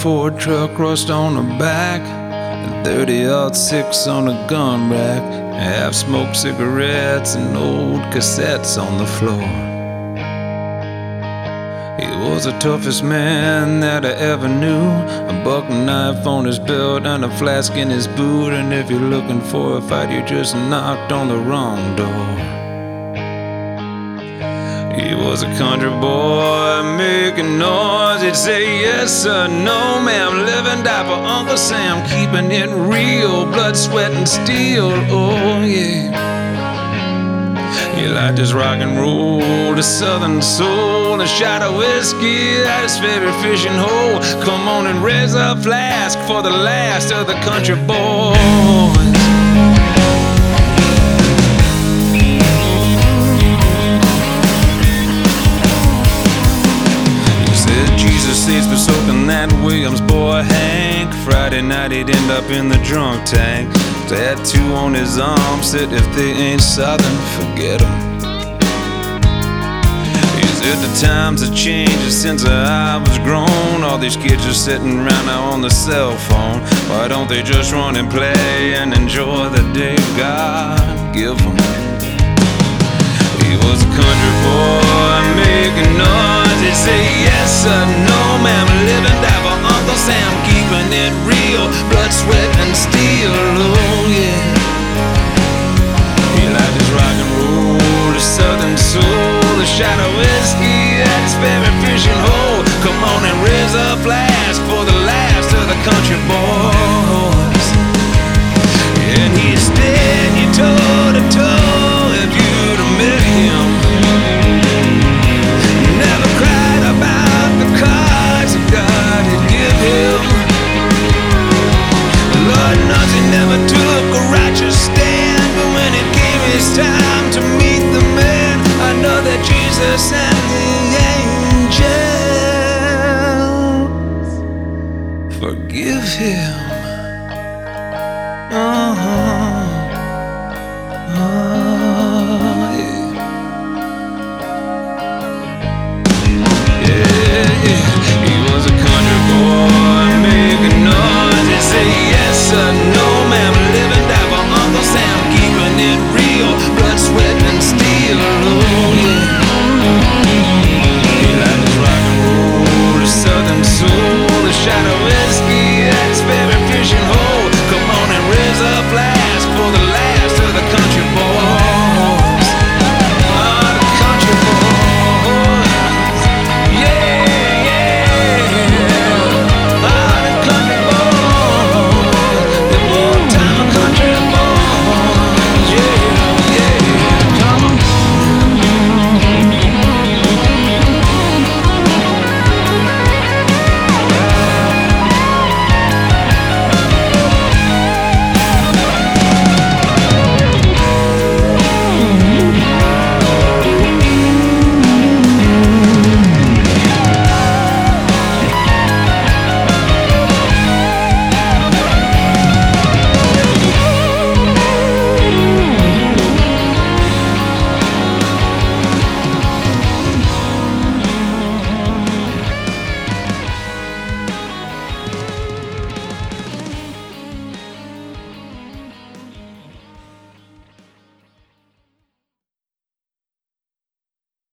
Ford truck, rust on the back, and 30-06 on the gun rack, half-smoked cigarettes and old cassettes on the floor. He was the toughest man that I ever knew, a buck knife on his belt and a flask in his boot, and if you're looking for a fight, you just knocked on the wrong door. He was a country boy making noise. He'd say yes sir, no ma'am, live and die for Uncle Sam, keeping it real, blood, sweat and steel, oh yeah. He liked his rock and roll, the southern soul, a shot of whiskey at his favorite fishing hole. Come on and raise a flask for the last of the country boys. Seats for soaking that Williams boy Hank. Friday night he'd end up in the drunk tank. Tattoo on his arm said if they ain't southern, forget 'em. He said the times have changed since I was grown. All these kids are sitting around now on the cell phone. Why don't they just run and play and enjoy the day God give 'em? He was a country boy making noise. He'd say yes sir, no ma'am, live and die for Uncle Sam, keeping it real, blood, sweat and steel, oh yeah. He liked his rock and roll, his southern soul, a shot of whiskey at his favorite fishing hole. Come on and raise a flask for the last of the country boys. And he stared you toe to toe if you'd have met him. Never cried about the cards that God had give him. Lord knows he never took a righteous stand, but when it came his time to meet the man, I know that Jesus and the angels forgive him.